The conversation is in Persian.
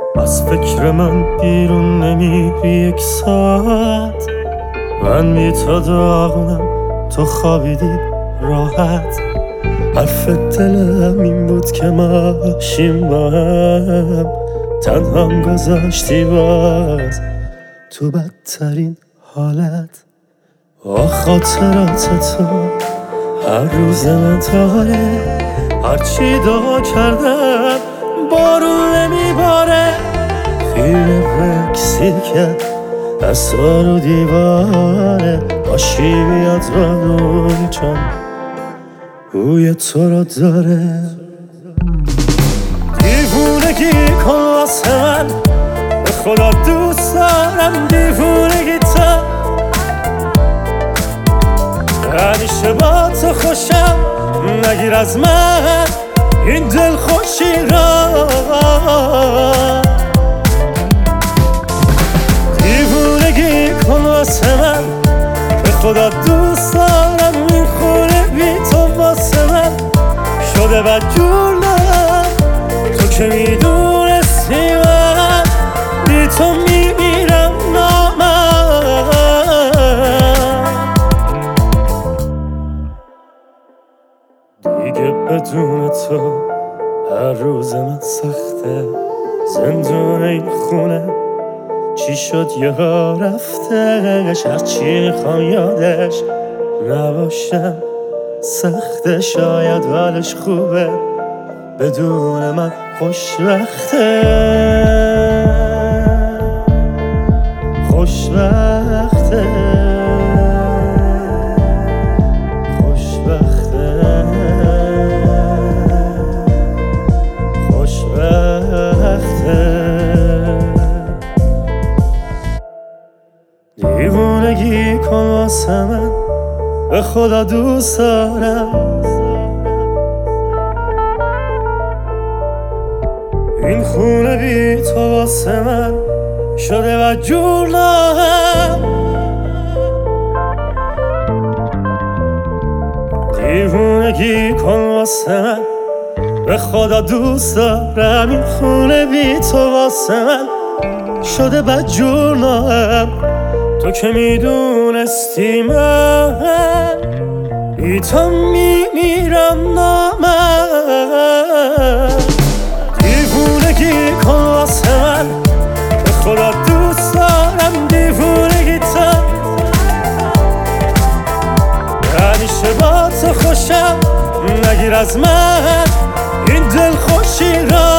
از فکر من بیرون نمیری یک ساعت. من بی تو داغونم، تو خوابیدی راحت. حرف دلم این بود که ماشیم با هم، تنهام گذاشتی باز تو بدترین حالت. خاطرات تو هر روز من داره، هرچی دعا کردم بارون نمیباره. خیره بکسی کرد از رو دیواره، باشی بیاد رانوی چون بوی تو رو داره. دیوونگی کن واسه من، به خدا دوست دارم دیوونگی تو. همیشه با تو خوشم، نگیر از من این دل خوشی را. دیوونگی کن واسه من، به خدا دوست دارم این خونه بی تو واسه من شده بدجور. نه تو که میدونستی من بی تو میمیرم نامم. دیگه بدون تو هر روز من سخته، زندون این خونه چی شد یه ها رفتش. هرچی میخوام یادش نباشم سخته، شاید حالش خوبه بدون من خوشبخته. خوشبخته خوشبخته خوشبخته. دیوونگی کن واسه من، به خدا دوست دارم این خونه بی تو واسه من شده بدجور. نام دیوونگی کن واسه من، به خدا دوست دارم این خونه بی تو واسه من شده بدجور. نام تو که میدونستی من بی تو میمیرم نامم. دیوونگی کن واسه من، به خدا دوست دارم دیوونگی تو. همیشه با تو خوشم، نگیر از من این دل خوشی را.